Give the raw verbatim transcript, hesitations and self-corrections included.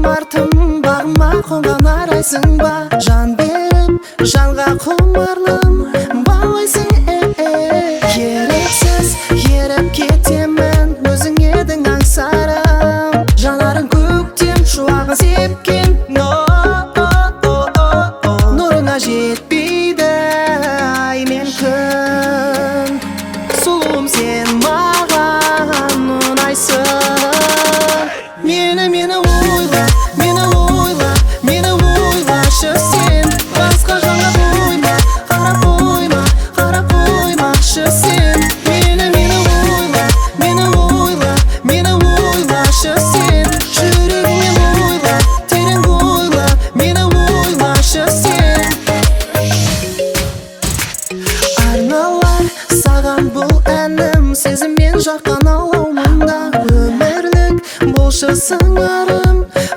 артым бағыма қонған арайсың ба? Жан беріп жанға құмарлым балайсың керексіз еріп кетемін өзің едің аңсарым жанарың көктем шуағын сепкен нұрына жетпейді ай мен күн сұлуым сен маған ұнайсың мені мені ойла мені ойла мені ойлашы сен басқа жанға қойма қарап қойма қарап қоймашы сен мені мені ойла мені ойла мені ойлашы сен жүрегіңмен ойла терең ойла мені ойлашы сен арналар саған бұл әнім сезіммен жаққан алаумында өмірлік болшы сыңарым